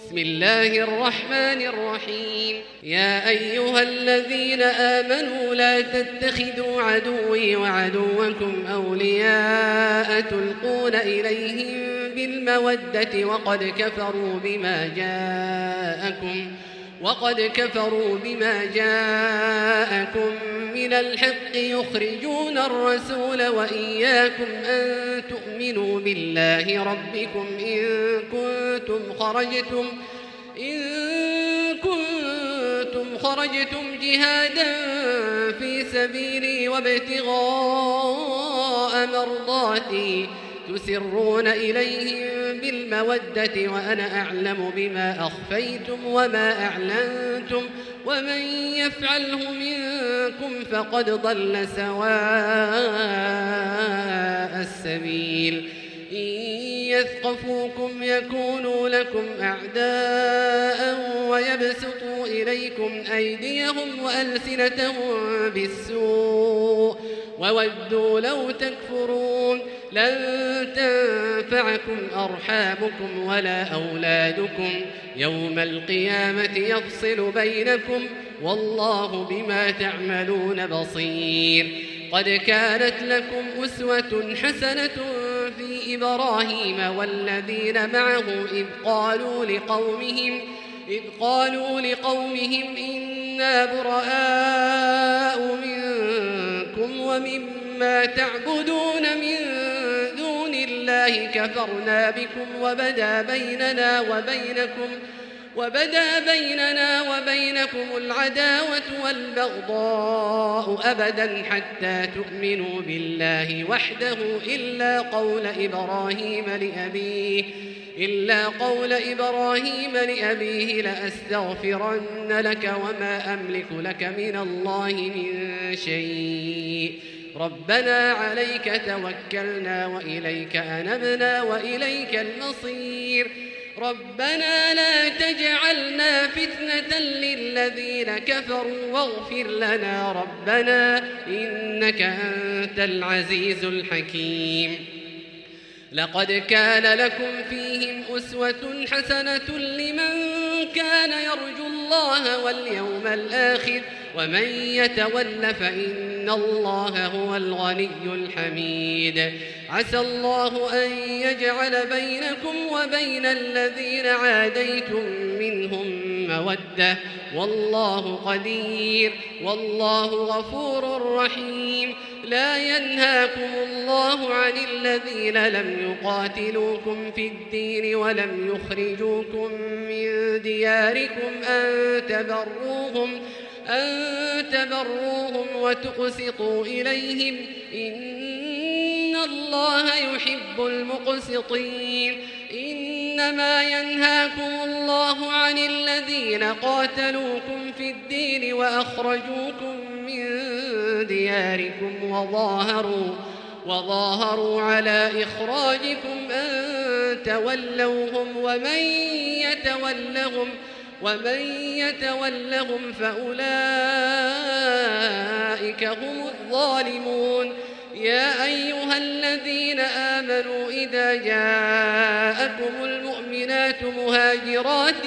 بسم الله الرحمن الرحيم يا أيها الذين آمنوا لا تتخذوا عدوي وعدوكم أولياء تلقون إليهم بالمودة وقد كفروا بما جاءكم من الحق يخرجون الرسول وإياكم أن تؤمنوا بالله ربكم إن كنتم خرجتم جهادا في سبيلي وابتغاء مرضاتي تسرون إليهم بالمودة وأنا أعلم بما أخفيتم وما أعلنتم ومن يفعله منكم فقد ضل سواء السبيل إن يثقفوكم يكونوا لكم أعداء ويبسطوا إليكم أيديهم وألسنتهم بالسوء وودوا لو تكفرون لن تنفعكم أرحامكم ولا أولادكم يوم القيامة يفصل بينكم والله بما تعملون بصير قد كانت لكم أسوة حسنة في إبراهيم والذين معه إذ قالوا لقومهم إنا براء منكم ومما تعبدون من دون الله كفرنا بكم وبدا بيننا وبينكم العداوة والبغضاء أبدا حتى تؤمنوا بالله وحده إلا قول إبراهيم لأبيه لأستغفرن لك وما أملك لك من الله من شيء ربنا عليك توكلنا وإليك أنبنا وإليك المصير ربنا لا تجعلنا فتنة للذين كفروا واغفر لنا ربنا إنك أنت العزيز الحكيم لقد كان لكم فيهم أسوة حسنة لمن كان يرجو الله واليوم الآخر ومن يتول فإن الله هو الغني الحميد عسى الله أن يجعل بينكم وبين الذين عاديتم منهم مودة والله قدير والله غفور رحيم لا ينهاكم الله عن الذين لم يقاتلوكم في الدين ولم يخرجوكم من دياركم أن تبروهم وتقسطوا إليهم إن الله يحب المقسطين إنما ينهاكم الله عن الذين قاتلوكم في الدين وأخرجوكم من دياركم وظاهروا على إخراجكم أن تولوهم ومن يتولهم فأولئك هم الظالمون يا أيها الذين آمنوا إذا جاءكم المؤمنات مهاجرات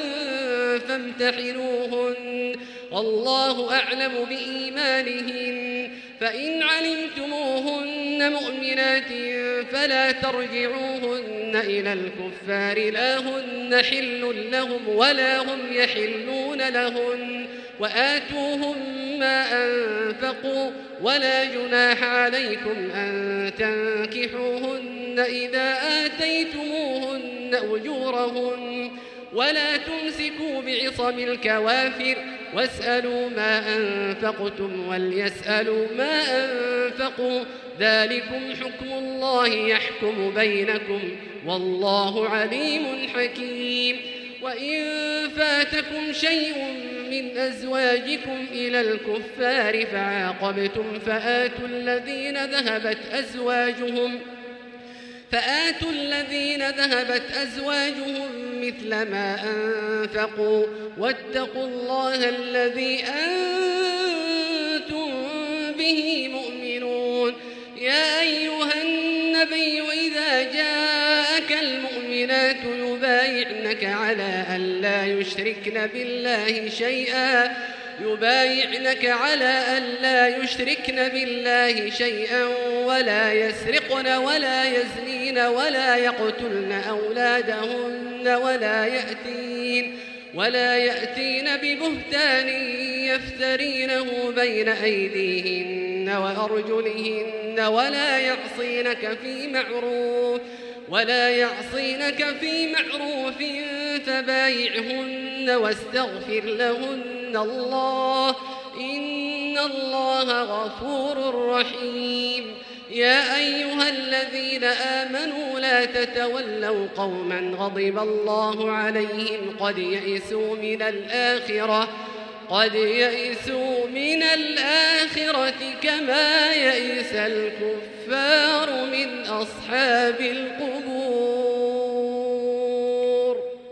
فامتحنوهن والله أعلم بإيمانهن فإن علمتموهن مؤمنات فلا ترجعوهن إلى الكفار لا هن حل لهم ولا هم يحلون لهن وآتوهم ما أنفقوا ولا جناح عليكم أن تنكحوهن إذا آتيتموهن أجورهن ولا تمسكوا بعصم الكوافر واسألوا ما أنفقتم وليسألوا ما أنفقوا ذلكم حكم الله يحكم بينكم والله عليم حكيم وإن فاتكم شيء من أزواجكم إلى الكفار فعاقبتم فآتوا الذين ذهبت أزواجهم مثل ما أنفقوا واتقوا الله الذي أنتم به مؤمنون يا أيها النبي إذا جاءك المؤمنات يبايعنك على ألا يشركن بالله شيئا ولا يسرقن ولا يزنين ولا يقتلن أولادهن ولا يأتين ببهتان يفترينه بين أيديهن وأرجلهن ولا يعصينك في معروف فبايعهن واستغفر لهن الله إن الله غفور رحيم. يا أيها الذين آمنوا لا تتولوا قوما غضب الله عليهم قد يئسوا من الآخرة كما يئس الكفار من أصحاب القبور.